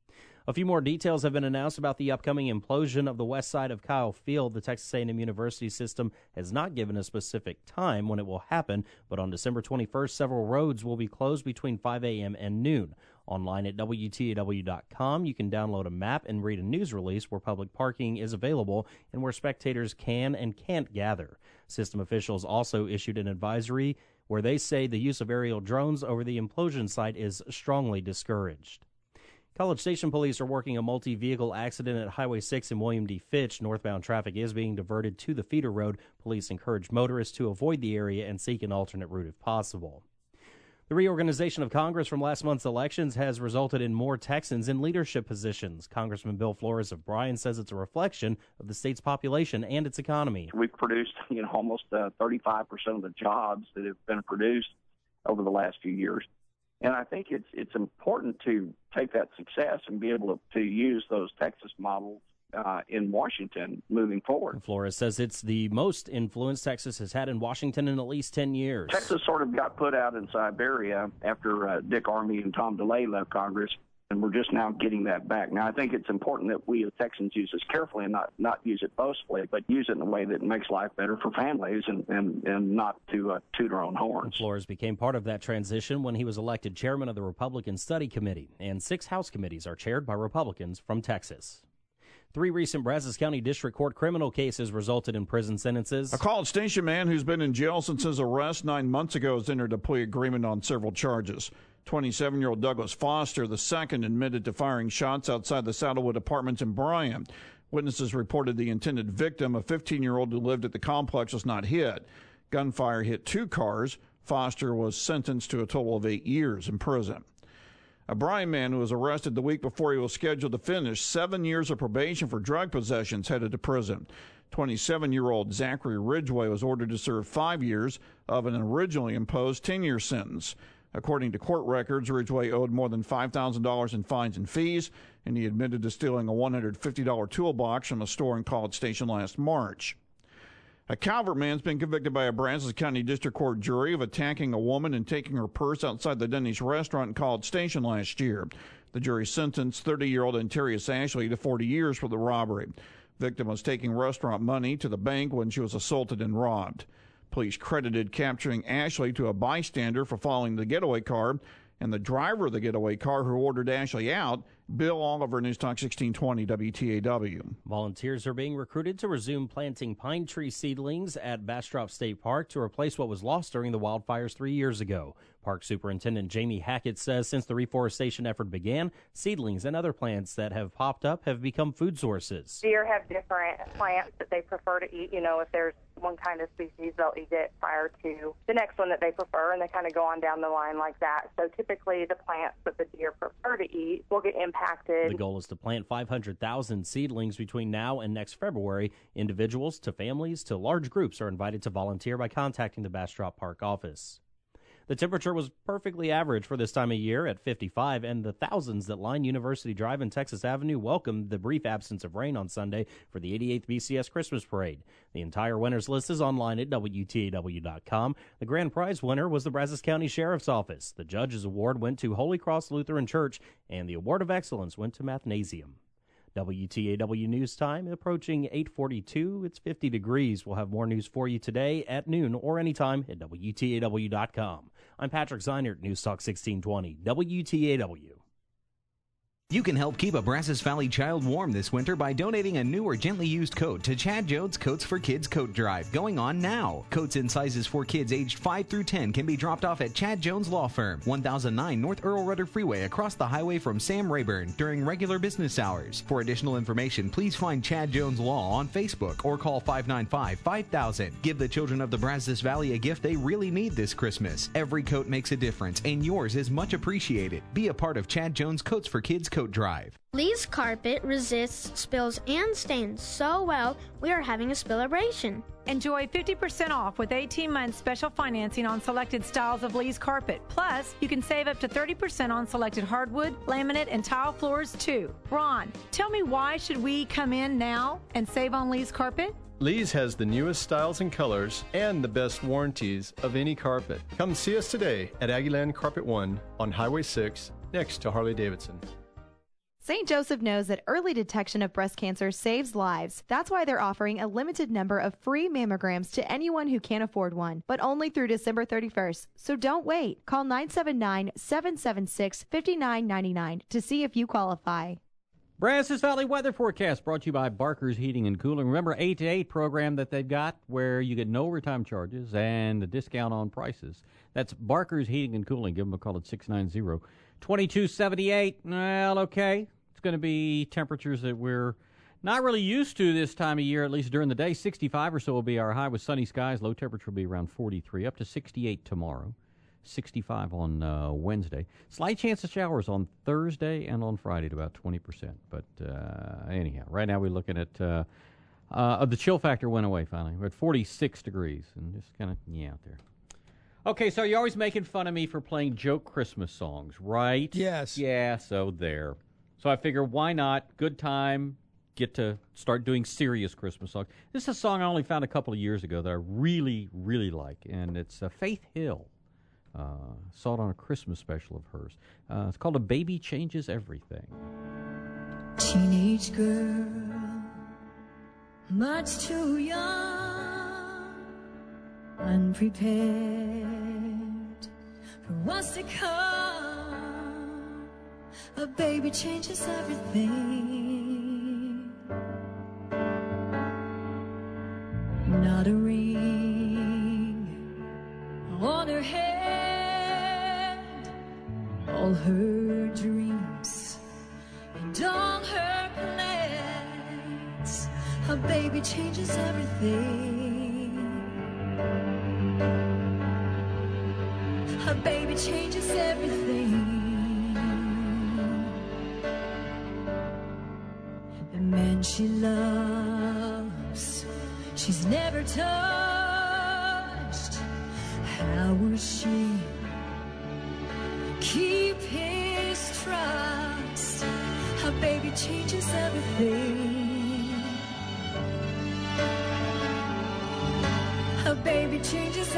A few more details have been announced about the upcoming implosion of the west side of Kyle Field. The Texas A&M University system has not given a specific time when it will happen, but on December 21st, several roads will be closed between 5 a.m. and noon. Online at WTAW.com, you can download a map and read a news release where public parking is available and where spectators can and can't gather. System officials also issued an advisory where they say the use of aerial drones over the implosion site is strongly discouraged. College Station police are working a multi-vehicle accident at Highway 6 in William D. Fitch. Northbound traffic is being diverted to the feeder road. Police encourage motorists to avoid the area and seek an alternate route if possible. The reorganization of Congress from last month's elections has resulted in more Texans in leadership positions. Congressman Bill Flores of Bryan says it's a reflection of the state's population and its economy. We've produced almost 35% of the jobs that have been produced over the last few years. And I think it's important to take that success and be able to use those Texas models in Washington moving forward. Flores says it's the most influence Texas has had in Washington in at least 10 years. Texas sort of got put out in Siberia after Dick Armey and Tom DeLay left Congress. and we're just now getting that back. Now, I think it's important that we as Texans use this carefully and not use it boastfully, but use it in a way that makes life better for families and not to toot our own horns. Flores became part of that transition when he was elected chairman of the Republican Study Committee, and 6 House committees are chaired by Republicans from Texas. 3 recent Brazos County District Court criminal cases resulted in prison sentences. A College Station man who's been in jail since his arrest 9 months ago has entered a plea agreement on several charges. 27-year-old Douglas Foster II admitted to firing shots outside the Saddlewood Apartments in Bryan. Witnesses reported the intended victim, a 15-year-old who lived at the complex, was not hit. Gunfire hit 2 cars. Foster was sentenced to a total of 8 years in prison. A Bryan man who was arrested the week before he was scheduled to finish 7 years of probation for drug possessions headed to prison. 27-year-old Zachary Ridgway was ordered to serve 5 years of an originally imposed 10-year sentence. According to court records, Ridgway owed more than $5,000 in fines and fees, and he admitted to stealing a $150 toolbox from a store in College Station last March. A Calvert man's been convicted by a Brazos County District Court jury of attacking a woman and taking her purse outside the Denny's restaurant in College Station last year. The jury sentenced 30-year-old Antarius Ashley to 40 years for the robbery. The victim was taking restaurant money to the bank when she was assaulted and robbed. Police credited capturing Ashley to a bystander for following the getaway car, and the driver of the getaway car who ordered Ashley out, Bill Oliver, News Talk 1620 WTAW. Volunteers are being recruited to resume planting pine tree seedlings at Bastrop State Park to replace what was lost during the wildfires 3 years ago. Park Superintendent Jamie Hackett says since the reforestation effort began, seedlings and other plants that have popped up have become food sources. Deer have different plants that they prefer to eat. If there's one kind of species, they'll eat it prior to the next one that they prefer, and they kind of go on down the line like that. So typically the plants that the deer prefer to eat will get impacted. The goal is to plant 500,000 seedlings between now and next February. Individuals to families to large groups are invited to volunteer by contacting the Bastrop Park office. The temperature was perfectly average for this time of year at 55, and the thousands that line University Drive and Texas Avenue welcomed the brief absence of rain on Sunday for the 88th BCS Christmas Parade. The entire winner's list is online at WTAW.com. The grand prize winner was the Brazos County Sheriff's Office. The judge's award went to Holy Cross Lutheran Church, and the award of excellence went to Mathnasium. WTAW News Time approaching 8:42. It's 50 degrees. We'll have more news for you today at noon or anytime at WTAW.com. I'm Patrick Zeinert, News Talk 1620, WTAW. You can help keep a Brazos Valley child warm this winter by donating a new or gently used coat to Chad Jones Coats for Kids coat drive going on now. Coats in sizes for kids aged 5 through 10 can be dropped off at Chad Jones Law Firm, 1009 North Earl Rudder Freeway across the highway from Sam Rayburn during regular business hours. For additional information, please find Chad Jones Law on Facebook or call 595-5000. Give the children of the Brazos Valley a gift they really need this Christmas. Every coat makes a difference, and yours is much appreciated. Be a part of Chad Jones Coats for Kids coat drive. Lee's carpet resists spills and stains so well, we are having a spillabration. Enjoy 50% off with 18 months special financing on selected styles of Lee's carpet. Plus, you can save up to 30% on selected hardwood, laminate, and tile floors too. Ron, tell me, why should we come in now and save on Lee's carpet? Lee's has the newest styles and colors and the best warranties of any carpet. Come see us today at Aggieland Carpet 1 on Highway 6 next to Harley-Davidson. St. Joseph knows that early detection of breast cancer saves lives. That's why they're offering a limited number of free mammograms to anyone who can't afford one, but only through December 31st. So don't wait. Call 979-776-5999 to see if you qualify. Brazos Valley Weather Forecast brought to you by Barker's Heating and Cooling. Remember 8 to 8 program that they've got where you get no overtime charges and a discount on prices. That's Barker's Heating and Cooling. Give them a call at 690-2278. Well, okay. It's going to be temperatures that we're not really used to this time of year, at least during the day. 65 or so will be our high with sunny skies. Low temperature will be around 43, up to 68 tomorrow. 65 on Wednesday. Slight chance of showers on Thursday and on Friday at about 20%. But anyhow, right now we're looking at the chill factor went away finally. We're at 46 degrees and just kind of out there. Okay, so you're always making fun of me for playing joke Christmas songs, right? Yes. Yeah, so there. So I figure, why not? Good time. Get to start doing serious Christmas songs. This is a song I only found a couple of years ago that I really, really like, and it's Faith Hill. Saw it on a Christmas special of hers. It's called A Baby Changes Everything. Teenage girl, much too young, unprepared for what's to come. A baby changes everything. Not a ring on her hand, all her dreams and all her plans. A baby changes everything. A baby changes everything. The man she loves, she's never touched. How will she keep his trust? A baby changes everything. A baby changes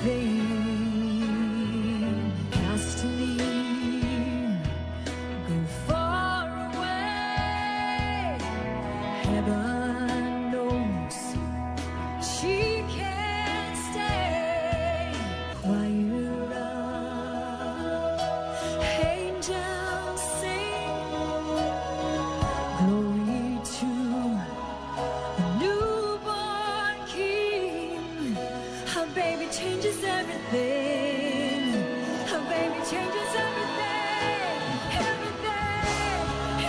everything. Has to leave, go far away. Heaven knows she can't stay. Choir of angels sing glory to the newborn King. Her baby changes everything. Her baby changes everything. Everything.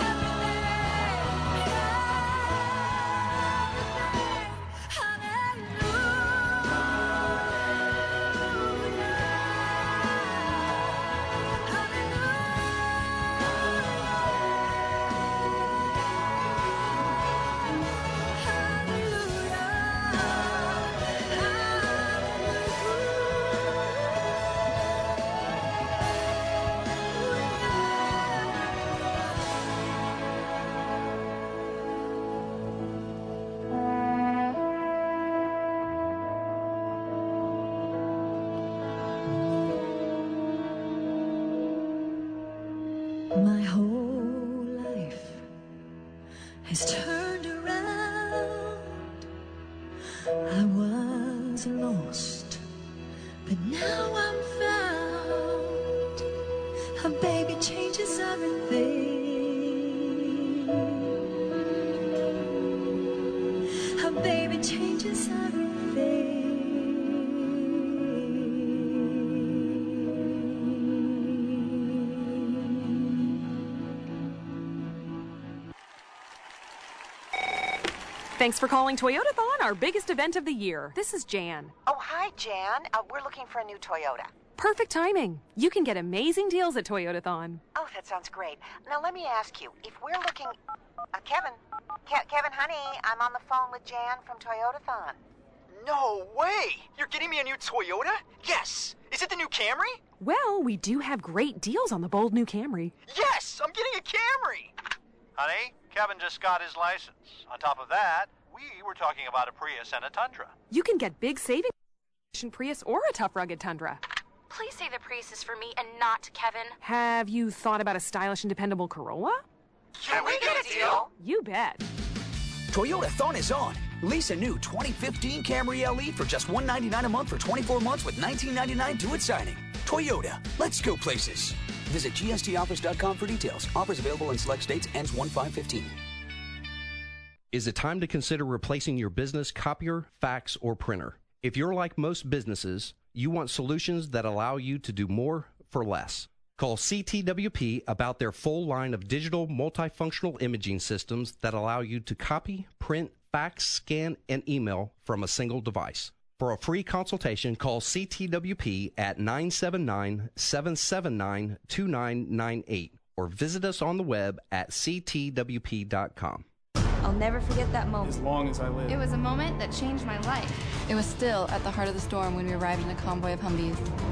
My whole life has turned around. I was lost, but now I'm found. A baby changes everything. A baby changes everything. Thanks for calling Toyotathon, our biggest event of the year. This is Jan. Oh, hi, Jan. We're looking for a new Toyota. Perfect timing. You can get amazing deals at Toyotathon. Oh, that sounds great. Now, let me ask you, if we're looking... Kevin. Kevin, honey, I'm on the phone with Jan from Toyotathon. No way! You're getting me a new Toyota? Yes! Is it the new Camry? Well, we do have great deals on the bold new Camry. Yes! I'm getting a Camry! Honey, Kevin just got his license. On top of that, we were talking about a Prius and a Tundra. You can get big savings on a Prius or a tough, rugged Tundra. Please say the Prius is for me and not Kevin. Have you thought about a stylish and dependable Corolla? Can we get a deal? You bet. Toyotathon is on. Lease a new 2015 Camry LE for just $199 a month for 24 months with $19.99 due at signing. Toyota, let's go places. Visit gstoffers.com for details. Offers available in select states. Ends 1/5/15. Is it time to consider replacing your business copier, fax, or printer? If you're like most businesses, you want solutions that allow you to do more for less. Call CTWP about their full line of digital multifunctional imaging systems that allow you to copy, print, fax, scan, and email from a single device. For a free consultation, call CTWP at 979-779-2998 or visit us on the web at ctwp.com. I'll never forget that moment. As long as I live. It was a moment that changed my life. It was still at the heart of the storm when we arrived in a convoy of Humvees.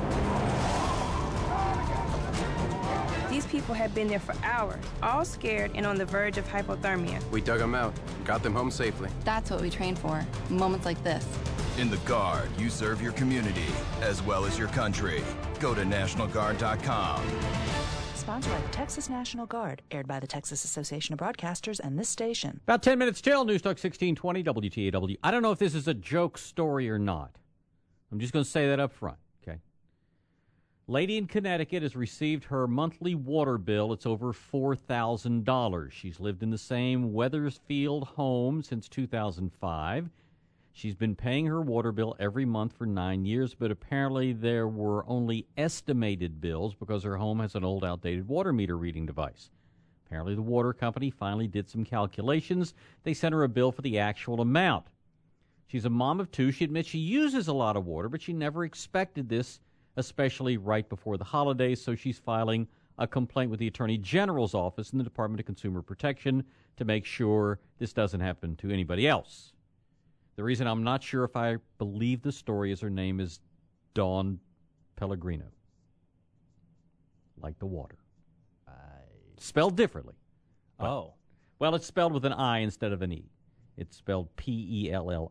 These people had been there for hours, all scared and on the verge of hypothermia. We dug them out, got them home safely. That's what we train for, moments like this. In the Guard, you serve your community as well as your country. Go to NationalGuard.com. Sponsored by the Texas National Guard, aired by the Texas Association of Broadcasters and this station. About 10 minutes till, News Talk 1620 WTAW. I don't know if this is a joke story or not. I'm just going to say that up front, okay? Lady in Connecticut has received her monthly water bill. It's over $4,000. She's lived in the same Wethersfield home since 2005. She's been paying her water bill every month for 9 years, but apparently there were only estimated bills because her home has an old, outdated water meter reading device. Apparently the water company finally did some calculations. They sent her a bill for the actual amount. She's a mom of two. She admits she uses a lot of water, but she never expected this, especially right before the holidays, so she's filing a complaint with the Attorney General's office in the Department of Consumer Protection to make sure this doesn't happen to anybody else. The reason I'm not sure if I believe the story is her name is Dawn Pellegrino. Like the water. Spelled differently. Oh. Well, it's spelled with an I instead of an E. It's spelled Pelligrino.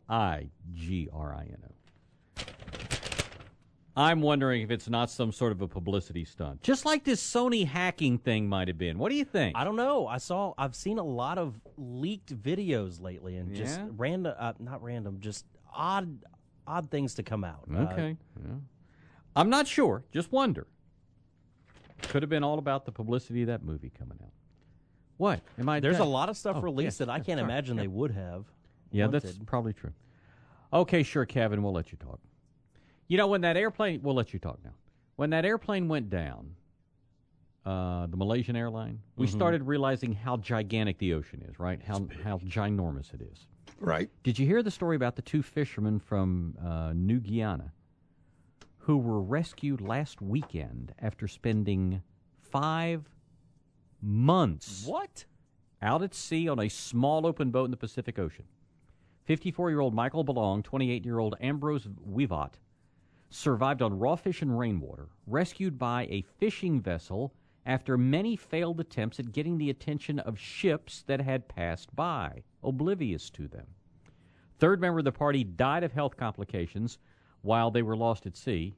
I'm wondering if it's not some sort of a publicity stunt. Just like this Sony hacking thing might have been. What do you think? I don't know. I've seen a lot of leaked videos lately, and just just odd things to come out. Okay. I'm not sure. Just wonder. Could have been all about the publicity of that movie coming out. What? There's a lot of stuff released that I can't imagine they would have. Yeah, wanted. that's probably true. Okay, sure, Kevin, we'll let you talk. You know, when that airplane, we'll let you talk now. When that airplane went down, the Malaysian airline, we started realizing how gigantic the ocean is, right? How ginormous it is. Right. Did you hear the story about the two fishermen from New Guyana who were rescued last weekend after spending 5 months out at sea on a small open boat in the Pacific Ocean? 54-year-old Michael Belong, 28-year-old Ambrose Wivat, survived on raw fish and rainwater, rescued by a fishing vessel after many failed attempts at getting the attention of ships that had passed by, oblivious to them. Third member of the party died of health complications while they were lost at sea.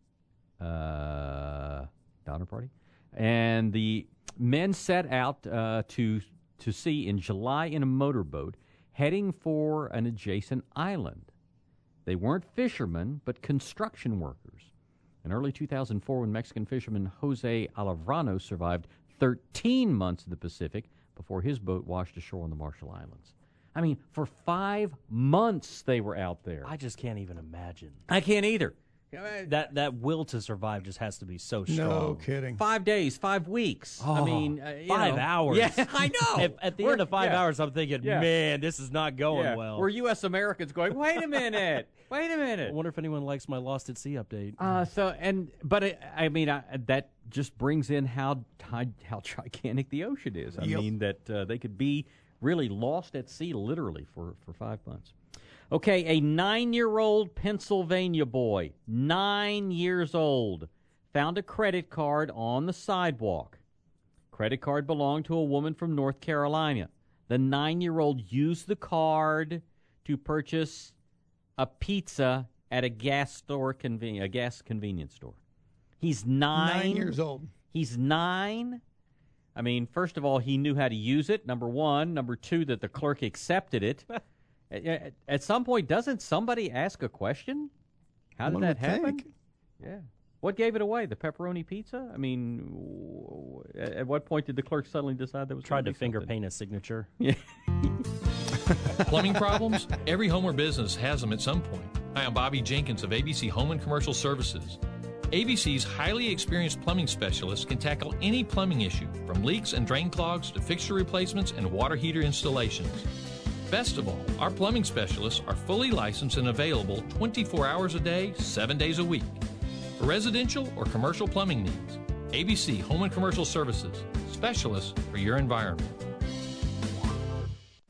Donner Party? And the men set out to sea in July in a motorboat, heading for an adjacent island. They weren't fishermen, but construction workers. In early 2004, when Mexican fisherman Jose Alavrano survived 13 months in the Pacific before his boat washed ashore on the Marshall Islands. I mean, for 5 months they were out there. I just can't even imagine. I can't either. That will to survive just has to be so strong. No kidding. 5 days, 5 weeks. I mean, 5 hours. Yeah, I know. At the end of 5 hours, I'm thinking, man, this is not going well. We're U.S. Americans going, wait a minute. I wonder if anyone likes my Lost at Sea update. That just brings in how gigantic the ocean is. I mean, that they could be really lost at sea literally for 5 months. Okay, a 9-year-old Pennsylvania boy, 9 years old, found a credit card on the sidewalk. Credit card belonged to a woman from North Carolina. The 9-year-old used the card to purchase a pizza at a gas convenience store. He's 9 years old. He's 9. I mean, first of all, he knew how to use it, number one. Number two, that the clerk accepted it. At some point, doesn't somebody ask a question? How did that happen? Yeah. What gave it away? The pepperoni pizza? I mean, at what point did the clerk suddenly decide that was tried to finger paint a signature? Yeah. Plumbing problems? Every home or business has them at some point. Hi, I'm Bobby Jenkins of ABC Home and Commercial Services. ABC's highly experienced plumbing specialists can tackle any plumbing issue, from leaks and drain clogs to fixture replacements and water heater installations. Best of all, our plumbing specialists are fully licensed and available 24 hours a day, 7 days a week. For residential or commercial plumbing needs, ABC Home and Commercial Services, specialists for your environment.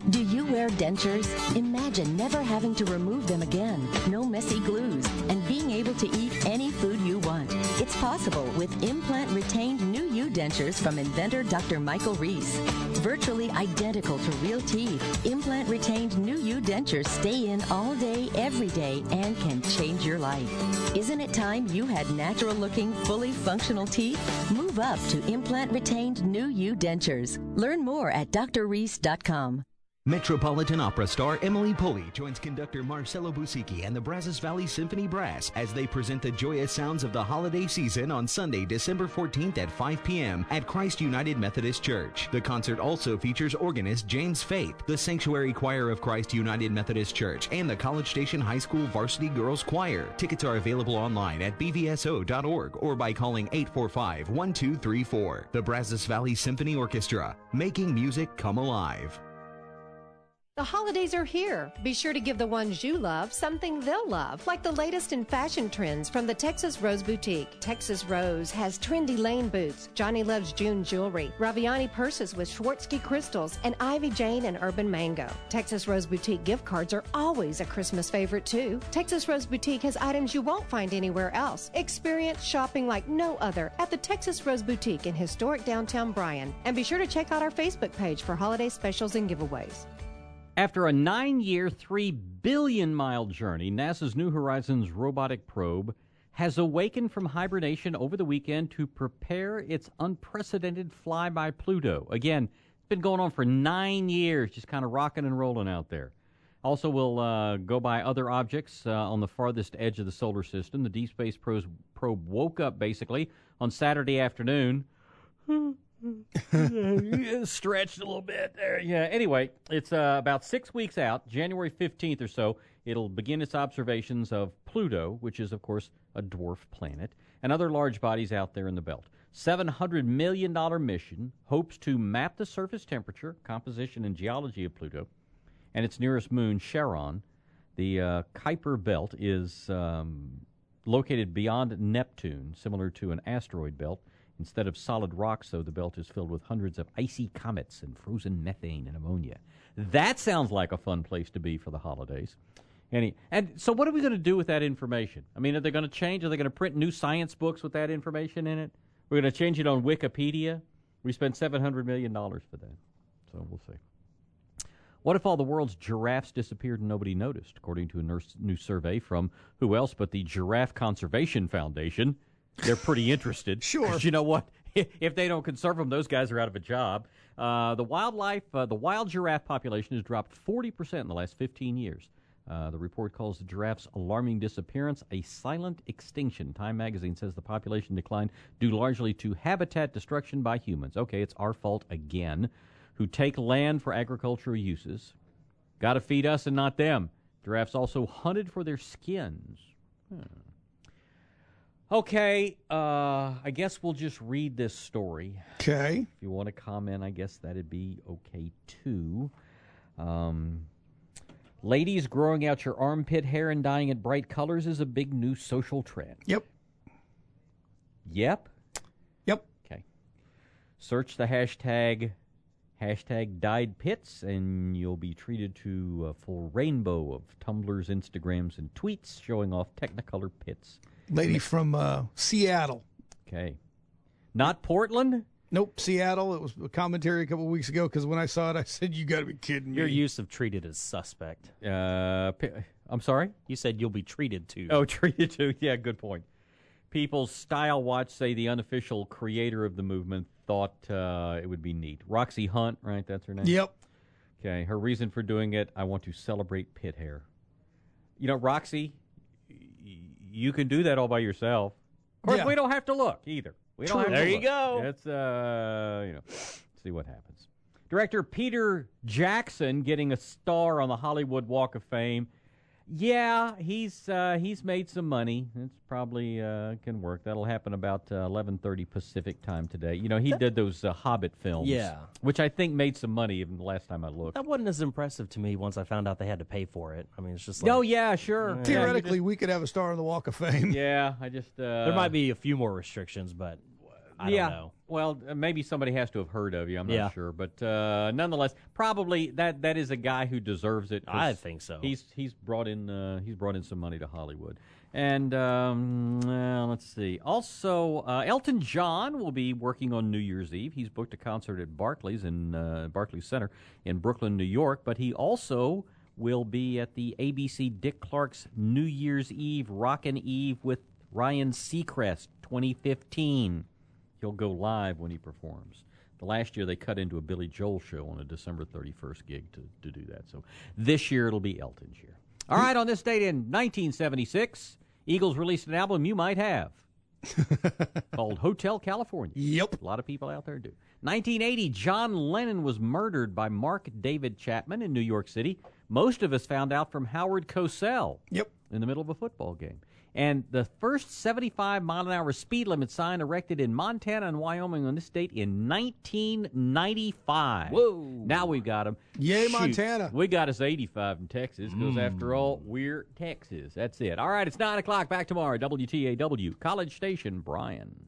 Do you wear dentures? Imagine never having to remove them again. No messy glues. And being able to eat any food you want. It's possible with implant-retained New You dentures from inventor Dr. Michael Reese. Virtually identical to real teeth, implant-retained New You dentures stay in all day, every day, and can change your life. Isn't it time you had natural-looking, fully functional teeth? Move up to implant-retained New You dentures. Learn more at drreese.com. Metropolitan Opera star Emily Pulley joins conductor Marcelo Busicki and the Brazos Valley Symphony Brass as they present the joyous sounds of the holiday season on Sunday, December 14th at 5 p.m. at Christ United Methodist Church. The concert also features organist James Faith, the Sanctuary Choir of Christ United Methodist Church, and the College Station High School Varsity Girls Choir. Tickets are available online at bvso.org or by calling 845-1234. The Brazos Valley Symphony Orchestra, making music come alive. The holidays are here. Be sure to give the ones you love something they'll love, like the latest in fashion trends from the Texas Rose Boutique. Texas Rose has trendy lane boots, Johnny Loves June jewelry, Raviani purses with Swarovski crystals, and Ivy Jane and Urban Mango. Texas Rose Boutique gift cards are always a Christmas favorite, too. Texas Rose Boutique has items you won't find anywhere else. Experience shopping like no other at the Texas Rose Boutique in historic downtown Bryan. And be sure to check out our Facebook page for holiday specials and giveaways. After a 9-year, 3 billion-mile journey, NASA's New Horizons robotic probe has awakened from hibernation over the weekend to prepare its unprecedented flyby Pluto. Again, it's been going on for 9 years, just kind of rocking and rolling out there. Also, we'll go by other objects on the farthest edge of the solar system. The Deep Space probe woke up, basically, on Saturday afternoon. Stretched a little bit there. Yeah. Anyway, it's about 6 weeks out, January 15th or so. It'll begin its observations of Pluto, which is, of course, a dwarf planet, and other large bodies out there in the belt. $700 million mission hopes to map the surface temperature, composition, and geology of Pluto and its nearest moon, Charon. The Kuiper belt is located beyond Neptune, similar to an asteroid belt. Instead of solid rocks, though, the belt is filled with hundreds of icy comets and frozen methane and ammonia. That sounds like a fun place to be for the holidays. And so what are we going to do with that information? I mean, are they going to change? Are they going to print new science books with that information in it? We're going to change it on Wikipedia? We spent $700 million for that. So we'll see. What if all the world's giraffes disappeared and nobody noticed, according to a new survey from who else but the Giraffe Conservation Foundation? They're pretty interested. Sure. 'Cause you know what? If they don't conserve them, those guys are out of a job. The wild giraffe population has dropped 40% in the last 15 years. The report calls the giraffe's alarming disappearance a silent extinction. Time magazine says the population declined due largely to habitat destruction by humans. Okay, it's our fault again, who take land for agricultural uses. Got to feed us and not them. Giraffes also hunted for their skins. Okay, I guess we'll just read this story. Okay. If you want to comment, I guess that'd be okay, too. Ladies, growing out your armpit hair and dyeing it bright colors is a big new social trend. Yep. Yep? Yep. Okay. Search the hashtag dyed pits, and you'll be treated to a full rainbow of Tumblrs, Instagrams, and tweets showing off Technicolor pits. Lady from Seattle. Okay. Not Portland? Nope, Seattle. It was a commentary a couple of weeks ago because when I saw it, I said, you got to be kidding me. Your use of treated as suspect. I'm sorry? You said you'll be treated to. Oh, treated to. Yeah, good point. People's Style Watch say the unofficial creator of the movement thought it would be neat. Roxy Hunt, right? That's her name? Yep. Okay. Her reason for doing it, I want to celebrate pit hair. You know, Roxy, you can do that all by yourself. Of course, we don't have to look either. We don't have to there you look. go. It's, see what happens. Director Peter Jackson getting a star on the Hollywood Walk of Fame. Yeah, he's made some money. It's probably can work. That'll happen about 11:30 Pacific time today. You know, he did those Hobbit films, which I think made some money even the last time I looked. That wasn't as impressive to me once I found out they had to pay for it. I mean, it's just like... Oh, yeah, sure. Theoretically, we could have a star on the Walk of Fame. Yeah, I just... there might be a few more restrictions, but I don't know. Well, maybe somebody has to have heard of you. I'm Yeah. not sure, but nonetheless, probably that is a guy who deserves it. 'cause I think so. He's brought in some money to Hollywood, and let's see. Also, Elton John will be working on New Year's Eve. He's booked a concert at Barclays Center in Brooklyn, New York. But he also will be at the ABC Dick Clark's New Year's Eve Rockin' Eve with Ryan Seacrest 2015. He'll go live when he performs. The last year they cut into a Billy Joel show on a December 31st gig to do that. So this year it'll be Elton's year. All right, on this date in 1976, Eagles released an album you might have called Hotel California. Yep. A lot of people out there do. 1980, John Lennon was murdered by Mark David Chapman in New York City. Most of us found out from Howard Cosell. Yep. In the middle of a football game. And the first 75-mile-an-hour speed limit sign erected in Montana and Wyoming on this date in 1995. Whoa. Now we've got them. Yay, Montana. We got us 85 in Texas because, after all, we're Texas. That's it. All right, it's 9 o'clock. Back tomorrow. WTAW, College Station, Bryan.